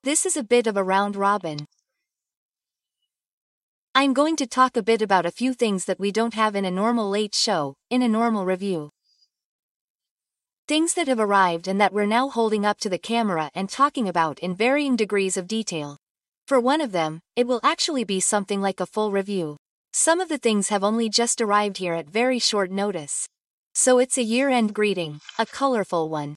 This is a bit of a round robin. I'm going to talk a bit about a few things that we don't have in a normal late show, in a normal review. Things that have arrived and that we're now holding up to the camera and talking about in varying degrees of detail. For one of them, it will actually be something like a full review. Some of the things have only just arrived here at very short notice. So it's a year-end greeting, a colorful one.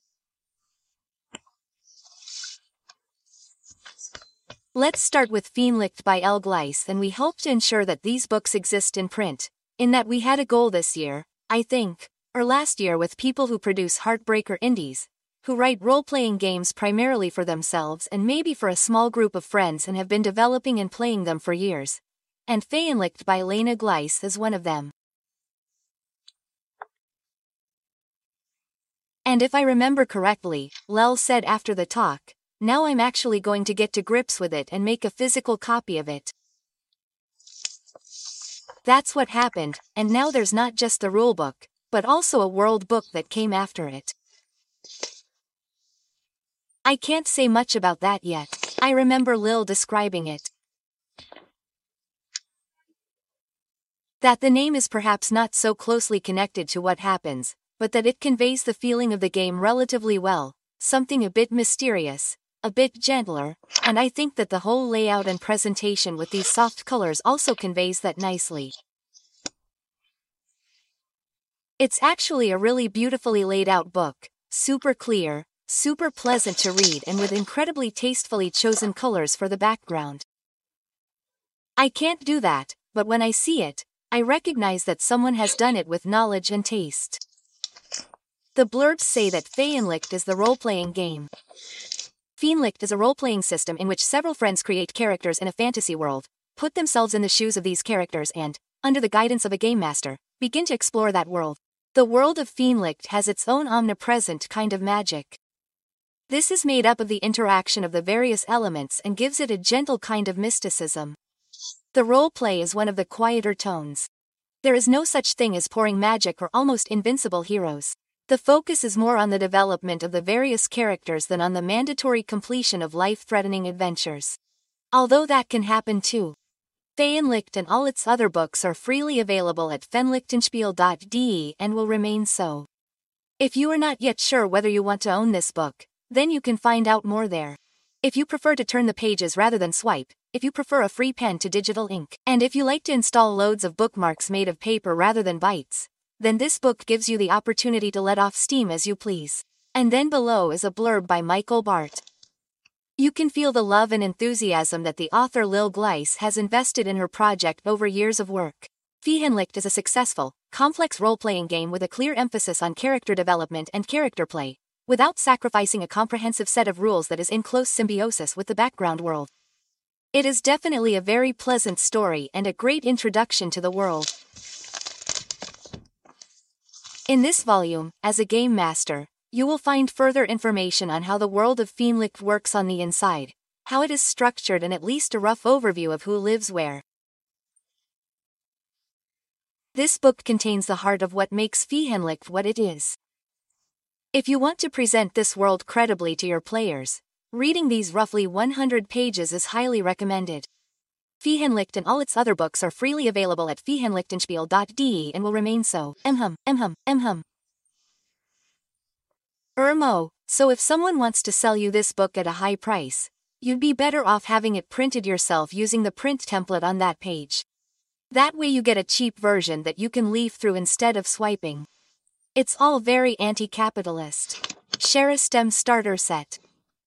Let's start with Fiendlicht by L. Gleis, and we hope to ensure that these books exist in print, in that we had a goal this year, I think, or last year, with people who produce heartbreaker indies, who write role-playing games primarily for themselves and maybe for a small group of friends and have been developing and playing them for years. And Fiendlicht by Lena Gleis is one of them. And if I remember correctly, Lel said after the talk, now I'm actually going to get to grips with it and make a physical copy of it. That's what happened, and now there's not just the rulebook, but also a world book that came after it. I can't say much about that yet. I remember Lil describing it. That the name is perhaps not so closely connected to what happens, but that it conveys the feeling of the game relatively well, something a bit mysterious, a bit gentler, and I think that the whole layout and presentation with these soft colors also conveys that nicely. It's actually a really beautifully laid out book, super clear, super pleasant to read, and with incredibly tastefully chosen colors for the background. I can't do that, but when I see it, I recognize that someone has done it with knowledge and taste. The blurbs say that Fiendlicht is the role-playing game. Fiendlicht is a role-playing system in which several friends create characters in a fantasy world, put themselves in the shoes of these characters and, under the guidance of a game master, begin to explore that world. The world of Fiendlicht has its own omnipresent kind of magic. This is made up of the interaction of the various elements and gives it a gentle kind of mysticism. The role-play is one of the quieter tones. There is no such thing as pouring magic or almost invincible heroes. The focus is more on the development of the various characters than on the mandatory completion of life-threatening adventures. Although that can happen too. Fiendlicht and all its other books are freely available at fenlichtenspiel.de and will remain so. If you are not yet sure whether you want to own this book, then you can find out more there. If you prefer to turn the pages rather than swipe, if you prefer a free pen to digital ink, and if you like to install loads of bookmarks made of paper rather than bytes, then this book gives you the opportunity to let off steam as you please. And then below is a blurb by Michael Bart. You can feel the love and enthusiasm that the author Lil Gleis has invested in her project over years of work. Fiendlicht is a successful, complex role-playing game with a clear emphasis on character development and character play, without sacrificing a comprehensive set of rules that is in close symbiosis with the background world. It is definitely a very pleasant story and a great introduction to the world. In this volume, as a game master, you will find further information on how the world of Fiendlicht works on the inside, how it is structured, and at least a rough overview of who lives where. This book contains the heart of what makes Fiendlicht what it is. If you want to present this world credibly to your players, reading these roughly 100 pages is highly recommended. Fiendlicht and all its other books are freely available at fenlichtenspiel.de and will remain so. So if someone wants to sell you this book at a high price, you'd be better off having it printed yourself using the print template on that page. That way you get a cheap version that you can leaf through instead of swiping. It's all very anti-capitalist. Sherastem Starter Set.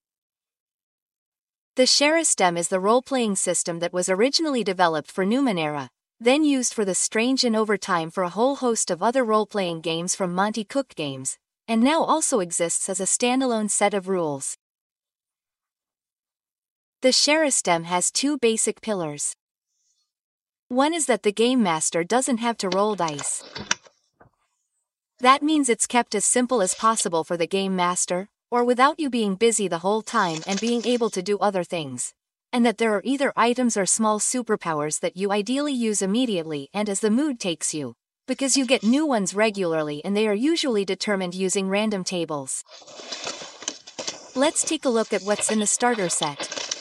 The Sherastem is the role-playing system that was originally developed for Numenera, then used for The Strange and over time for a whole host of other role-playing games from Monte Cook Games, and now also exists as a standalone set of rules. The Sherastem has two basic pillars. One is that the game master doesn't have to roll dice. That means it's kept as simple as possible for the game master, or without you being busy the whole time and being able to do other things, and that there are either items or small superpowers that you ideally use immediately and as the mood takes you, because you get new ones regularly and they are usually determined using random tables. Let's take a look at what's in the starter set.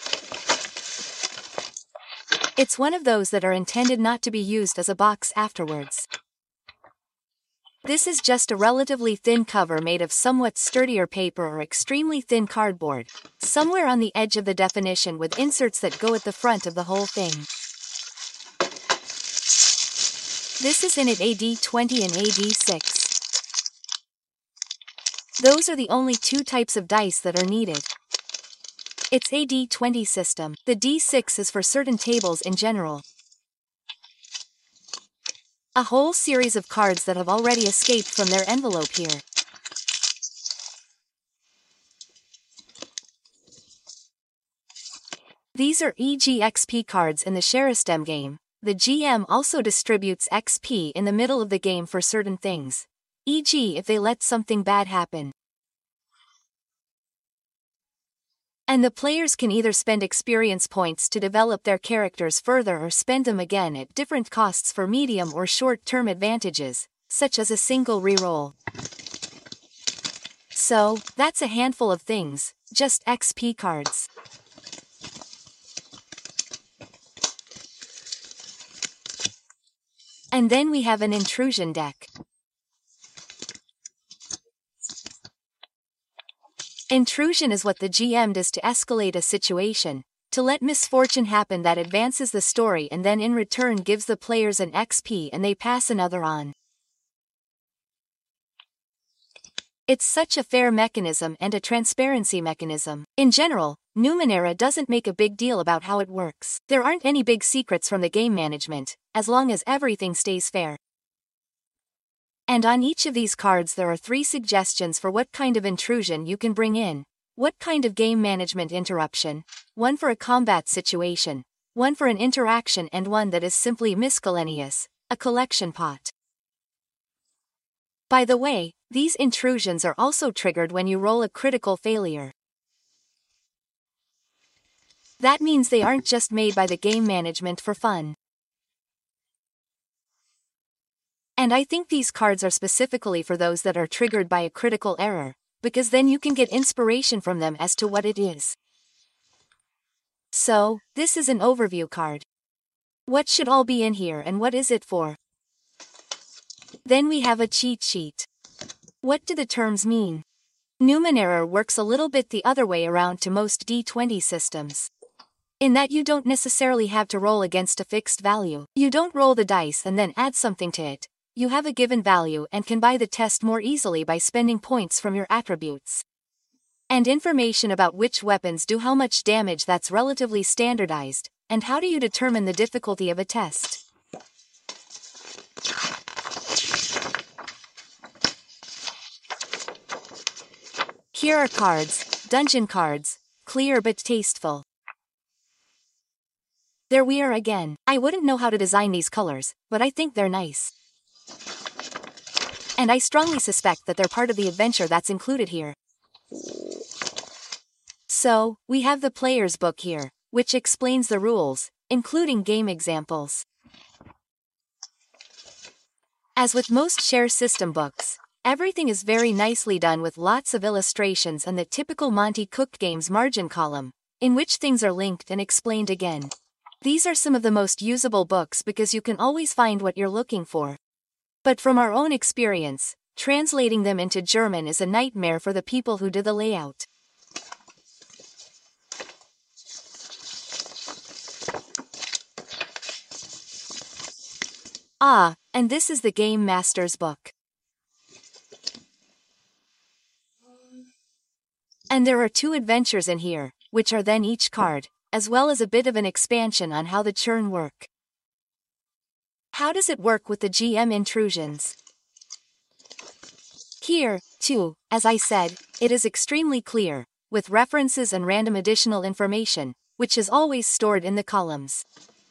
It's one of those that are intended not to be used as a box afterwards. This is just a relatively thin cover made of somewhat sturdier paper or extremely thin cardboard, somewhere on the edge of the definition with inserts that go at the front of the whole thing. This is in at AD20 and AD6. Those are the only two types of dice that are needed. It's AD20 system. The D6 is for certain tables in general. A whole series of cards that have already escaped from their envelope here. These are EG-XP cards in the Sharestem game. The GM also distributes XP in the middle of the game for certain things, e.g. if they let something bad happen. And the players can either spend experience points to develop their characters further or spend them again at different costs for medium or short-term advantages, such as a single reroll. So, that's a handful of things, just XP cards. And then we have an intrusion deck. Intrusion is what the GM does to escalate a situation, to let misfortune happen that advances the story and then in return gives the players an XP and they pass another on. It's such a fair mechanism and a transparency mechanism. In general, Numenera doesn't make a big deal about how it works. There aren't any big secrets from the game management, as long as everything stays fair. And on each of these cards there are 3 suggestions for what kind of intrusion you can bring in, what kind of game management interruption, one for a combat situation, one for an interaction and one that is simply miscellaneous, a collection pot. By the way, these intrusions are also triggered when you roll a critical failure. That means they aren't just made by the game management for fun. And I think these cards are specifically for those that are triggered by a critical error, because then you can get inspiration from them as to what it is. So, this is an overview card. What should all be in here and what is it for? Then we have a cheat sheet. What do the terms mean? Numenera works a little bit the other way around to most D20 systems. In that you don't necessarily have to roll against a fixed value. You don't roll the dice and then add something to it. You have a given value and can buy the test more easily by spending points from your attributes. And information about which weapons do how much damage that's relatively standardized, and how do you determine the difficulty of a test. Here are cards, dungeon cards, clear but tasteful. There we are again. I wouldn't know how to design these colors, but I think they're nice. And I strongly suspect that they're part of the adventure that's included here. So, we have the player's book here, which explains the rules, including game examples. As with most share system books, everything is very nicely done with lots of illustrations and the typical Monte Cook Games margin column, in which things are linked and explained again. These are some of the most usable books because you can always find what you're looking for. But from our own experience, translating them into German is a nightmare for the people who do the layout. Ah, and this is the Game Master's book. And there are 2 adventures in here, which are then each card, as well as a bit of an expansion on how the churn work. How does it work with the GM intrusions? Here, too, as I said, it is extremely clear, with references and random additional information, which is always stored in the columns.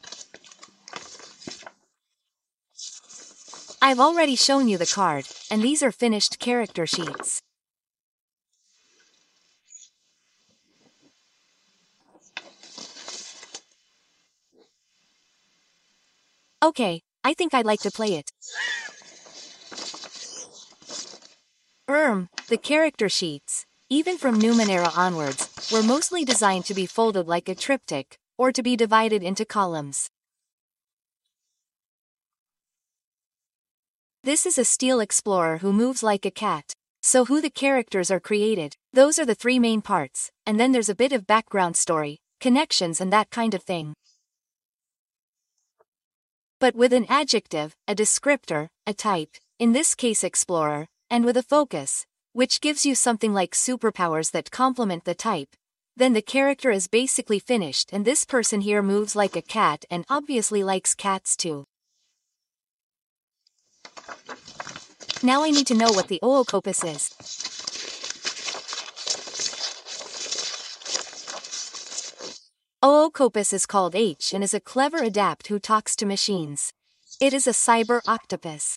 I've already shown you the card, and these are finished character sheets. Okay, I think I'd like to play it. The character sheets, even from Numenera onwards, were mostly designed to be folded like a triptych, or to be divided into columns. This is a steel explorer who moves like a cat. So who the characters are created, those are the three main parts, and then there's a bit of background story, connections and that kind of thing. But with an adjective, a descriptor, a type, in this case explorer, and with a focus, which gives you something like superpowers that complement the type, then the character is basically finished, and this person here moves like a cat and obviously likes cats too. Now I need to know what the Oocopus is. Oocopus is called H and is a clever adapt who talks to machines. It is a cyber octopus.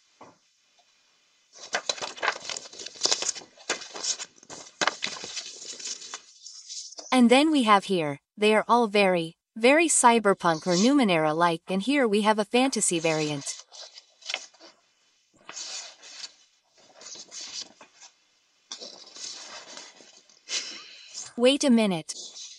And then we have here, they are all very, very cyberpunk or Numenera-like, and here we have a fantasy variant. Wait a minute.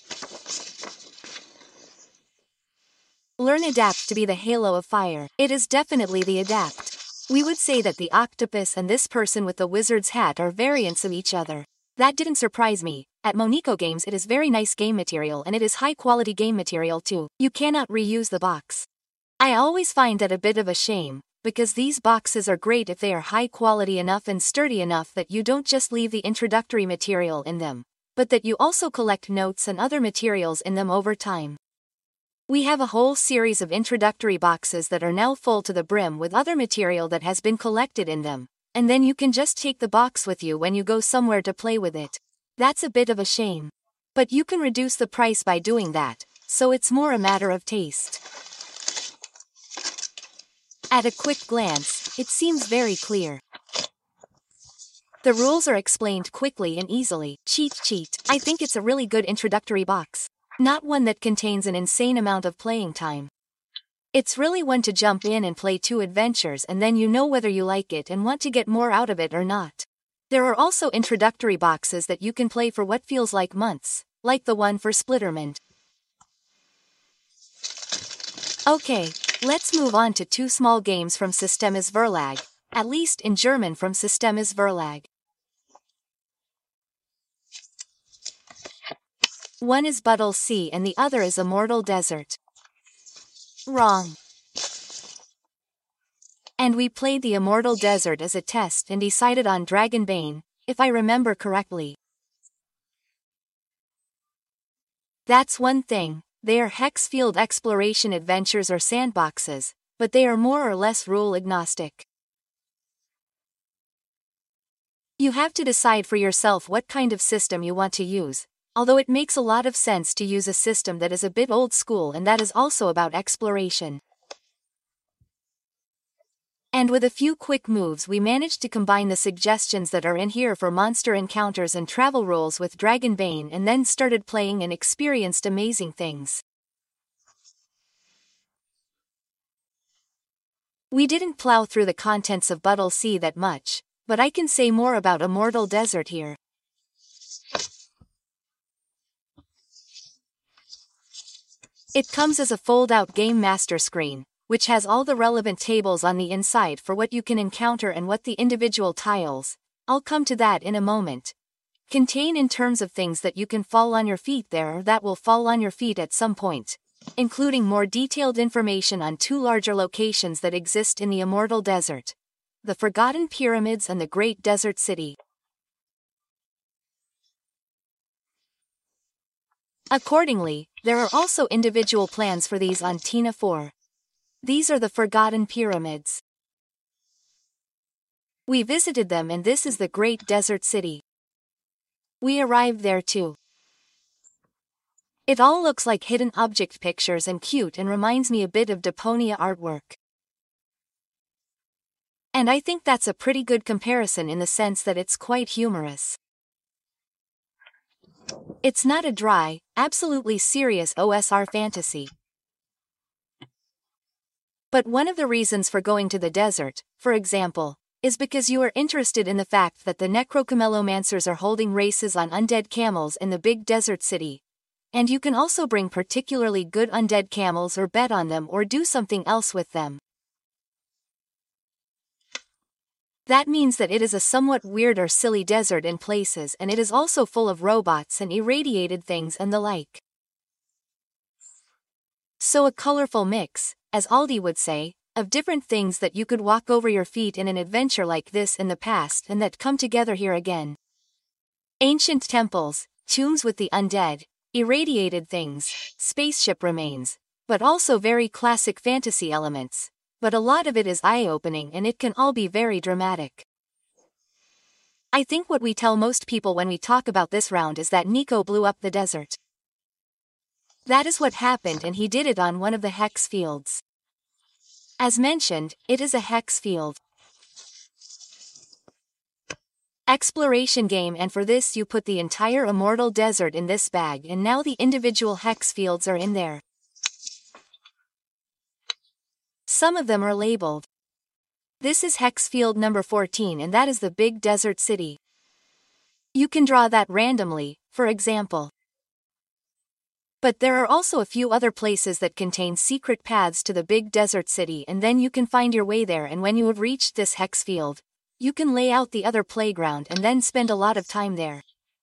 Learn adapt to be the halo of fire. It is definitely the adapt. We would say that the octopus and this person with the wizard's hat are variants of each other. That didn't surprise me. At Monico Games it is very nice game material, and it is high quality game material too. You cannot reuse the box. I always find that a bit of a shame, because these boxes are great if they are high quality enough and sturdy enough that you don't just leave the introductory material in them, but that you also collect notes and other materials in them over time. We have a whole series of introductory boxes that are now full to the brim with other material that has been collected in them, and then you can just take the box with you when you go somewhere to play with it. That's a bit of a shame. But you can reduce the price by doing that, so it's more a matter of taste. At a quick glance, it seems very clear. The rules are explained quickly and easily. Cheat. I think it's a really good introductory box. Not one that contains an insane amount of playing time. It's really one to jump in and play 2 adventures and then you know whether you like it and want to get more out of it or not. There are also introductory boxes that you can play for what feels like months, like the one for Splittermond. Okay, let's move on to 2 small games from Systemes Verlag, at least in German from Systemes Verlag. One is Buttle Sea and the other is Immortal Desert. Wrong. And we played the Immortal Desert as a test and decided on Dragonbane, if I remember correctly. That's one thing, they are hex field exploration adventures or sandboxes, but they are more or less rule agnostic. You have to decide for yourself what kind of system you want to use, although it makes a lot of sense to use a system that is a bit old school and that is also about exploration. And with a few quick moves we managed to combine the suggestions that are in here for monster encounters and travel rules with Dragonbane and then started playing and experienced amazing things. We didn't plow through the contents of Buttle Sea that much, but I can say more about Immortal Desert here. It comes as a fold-out Game Master screen, which has all the relevant tables on the inside for what you can encounter and what the individual tiles, I'll come to that in a moment, contain in terms of things that you can fall on your feet there or that will fall on your feet at some point, including more detailed information on 2 larger locations that exist in the Immortal Desert: the Forgotten Pyramids and the Great Desert City. Accordingly, there are also individual plans for these on TINA 4. These are the Forgotten Pyramids. We visited them and this is the Great Desert City. We arrived there too. It all looks like hidden object pictures and cute and reminds me a bit of Deponia artwork. And I think that's a pretty good comparison in the sense that it's quite humorous. It's not a dry, absolutely serious OSR fantasy. But one of the reasons for going to the desert, for example, is because you are interested in the fact that the necrocamelomancers are holding races on undead camels in the big desert city. And you can also bring particularly good undead camels or bet on them or do something else with them. That means that it is a somewhat weird or silly desert in places, and it is also full of robots and irradiated things and the like. So a colorful mix, as Aldi would say, of different things that you could walk over your feet in an adventure like this in the past and that come together here again. Ancient temples, tombs with the undead, irradiated things, spaceship remains, but also very classic fantasy elements. But a lot of it is eye-opening and it can all be very dramatic. I think what we tell most people when we talk about this round is that Nico blew up the desert. That is what happened, and he did it on one of the hex fields. As mentioned, it is a hex field exploration game, and for this you put the entire immortal desert in this bag, and now the individual hex fields are in there. Some of them are labeled. This is hex field number 14, and that is the big desert city. You can draw that randomly, for example. But there are also a few other places that contain secret paths to the big desert city, and then you can find your way there, and when you have reached this hex field, you can lay out the other playground and then spend a lot of time there.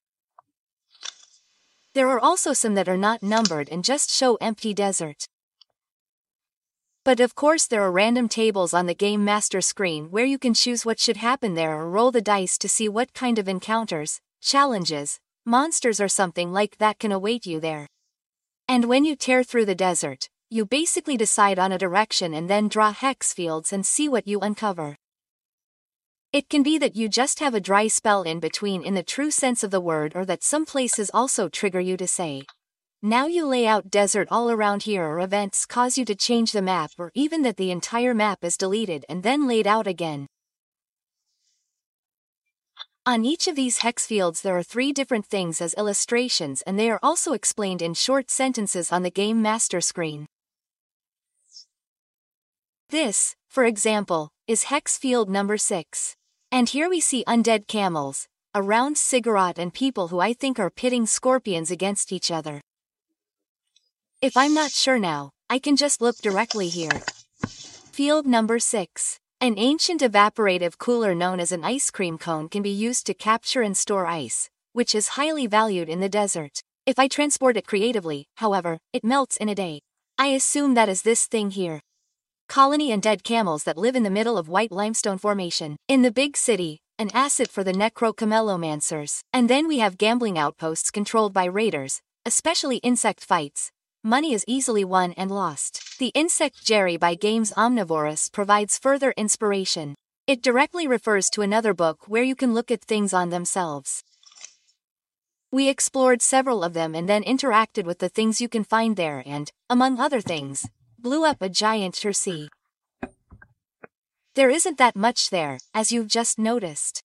There are also some that are not numbered and just show empty desert. But of course there are random tables on the Game Master screen where you can choose what should happen there or roll the dice to see what kind of encounters, challenges, monsters or something like that can await you there. And when you tear through the desert, you basically decide on a direction and then draw hex fields and see what you uncover. It can be that you just have a dry spell in between in the true sense of the word, or that some places also trigger you to say, now you lay out desert all around here, or events cause you to change the map, or even that the entire map is deleted and then laid out again. On each of these hex fields there are 3 different things as illustrations, and they are also explained in short sentences on the Game Master screen. This, for example, is hex field number 6. And here we see undead camels, a round ziggurat, and people who I think are pitting scorpions against each other. If I'm not sure now, I can just look directly here. Field number 6. An ancient evaporative cooler known as an ice cream cone can be used to capture and store ice, which is highly valued in the desert. If I transport it creatively, however, it melts in a day. I assume that is this thing here. Colony and dead camels that live in the middle of white limestone formation. In the big city, an asset for the necrocamelomancers. And then we have gambling outposts controlled by raiders, especially insect fights. Money is easily won and lost. The Insect Jerry by Games Omnivorous provides further inspiration. It directly refers to another book where you can look at things on themselves. We explored several of them and then interacted with the things you can find there and, among other things, blew up a giant Tercea. There isn't that much there, as you've just noticed.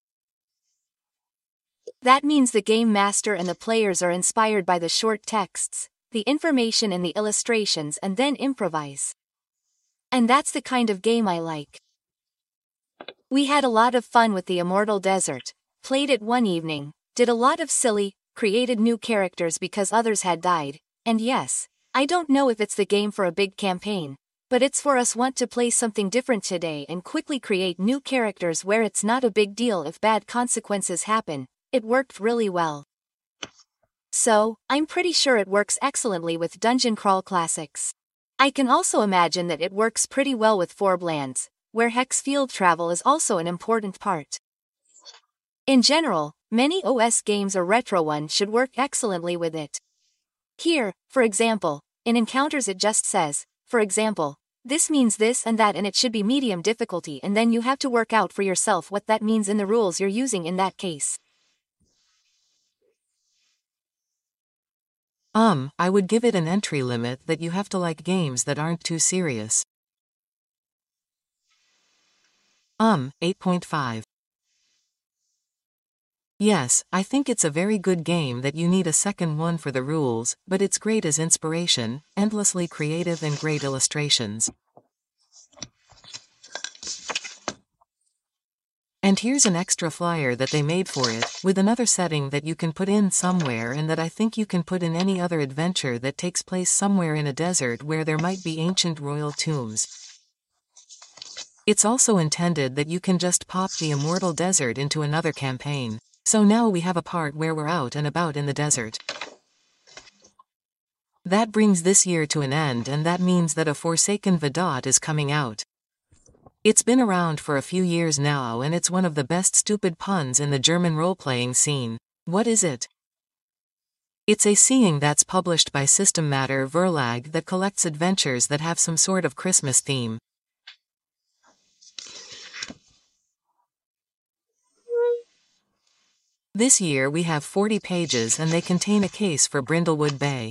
That means the Game Master and the players are inspired by the short texts, the information and the illustrations, and then improvise. And that's the kind of game I like. We had a lot of fun with the Immortal Desert, played it one evening, did a lot of silly, created new characters because others had died, and yes, I don't know if it's the game for a big campaign, but it's for us want to play something different today and quickly create new characters where it's not a big deal if bad consequences happen. It worked really well. So, I'm pretty sure it works excellently with Dungeon Crawl Classics. I can also imagine that it works pretty well with Forblands, where hex field travel is also an important part. In general, many OS games or retro ones should work excellently with it. Here, for example, in Encounters it just says, for example, this means this and that, and it should be medium difficulty, and then you have to work out for yourself what that means in the rules you're using in that case. I would give it an entry limit that you have to like games that aren't too serious. 8.5. Yes, I think it's a very good game that you need a second one for the rules, but it's great as inspiration, endlessly creative and great illustrations. And here's an extra flyer that they made for it, with another setting that you can put in somewhere and that I think you can put in any other adventure that takes place somewhere in a desert where there might be ancient royal tombs. It's also intended that you can just pop the Immortal Desert into another campaign. So now we have a part where we're out and about in the desert. That brings this year to an end, and that means that a Forsaken Vedot is coming out. It's been around for a few years now, and it's one of the best stupid puns in the German role-playing scene. What is it? It's a seeing that's published by System Matter Verlag that collects adventures that have some sort of Christmas theme. This year we have 40 pages, and they contain a case for Brindlewood Bay.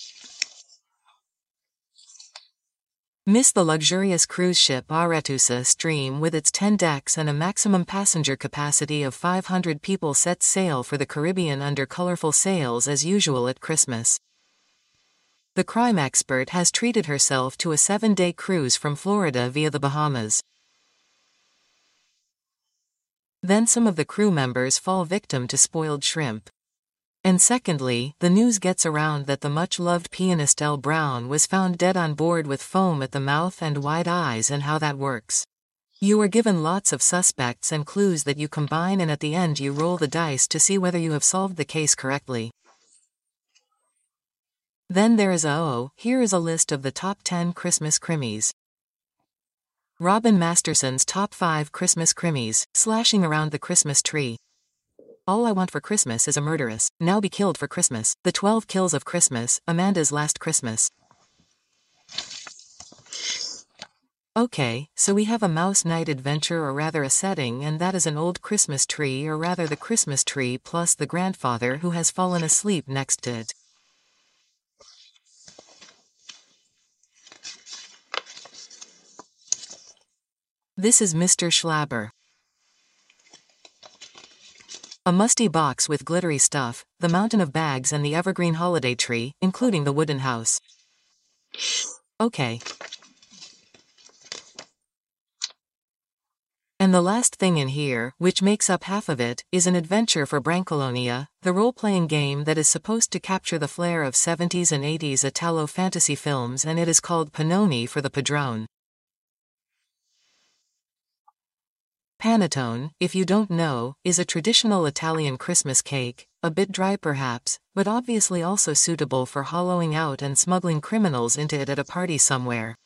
Miss the luxurious cruise ship Arethusa Stream with its 10 decks and a maximum passenger capacity of 500 people sets sail for the Caribbean under colorful sails as usual at Christmas. The crime expert has treated herself to a 7-day cruise from Florida via the Bahamas. Then some of the crew members fall victim to spoiled shrimp. And secondly, the news gets around that the much-loved pianist Elle Brown was found dead on board with foam at the mouth and wide eyes, and how that works. You are given lots of suspects and clues that you combine, and at the end you roll the dice to see whether you have solved the case correctly. Then there is here is a list of the top 10 Christmas krimis. Robin Masterson's top 5 Christmas krimis, slashing around the Christmas tree. All I Want for Christmas is a Murderess, Now Be Killed for Christmas, The 12 Kills of Christmas, Amanda's Last Christmas. Okay, so we have a mouse night adventure, or rather a setting, and that is an old Christmas tree, or rather the Christmas tree plus the grandfather who has fallen asleep next to it. This is Mr. Schlabber. A musty box with glittery stuff, the mountain of bags, and the evergreen holiday tree, including the wooden house. Okay. And the last thing in here, which makes up half of it, is an adventure for Brancolonia, the role-playing game that is supposed to capture the flair of 70s and 80s Italo fantasy films, and it is called Panoni for the Padrone. Panettone, if you don't know, is a traditional Italian Christmas cake, a bit dry perhaps, but obviously also suitable for hollowing out and smuggling criminals into it at a party somewhere.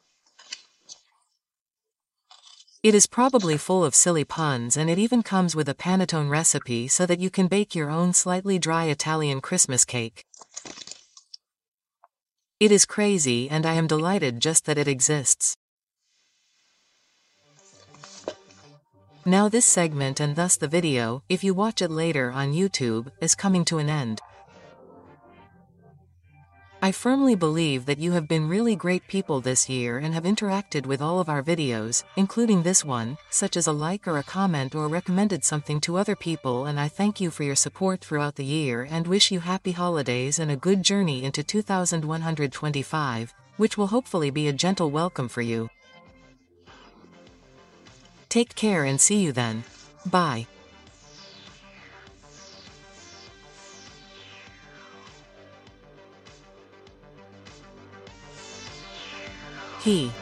It is probably full of silly puns, and it even comes with a panettone recipe so that you can bake your own slightly dry Italian Christmas cake. It is crazy, and I am delighted just that it exists. Now this segment, and thus the video, if you watch it later on YouTube, is coming to an end. I firmly believe that you have been really great people this year and have interacted with all of our videos, including this one, such as a like or a comment, or recommended something to other people, and I thank you for your support throughout the year and wish you happy holidays and a good journey into 2125, which will hopefully be a gentle welcome for you. Take care and see you then. Bye. He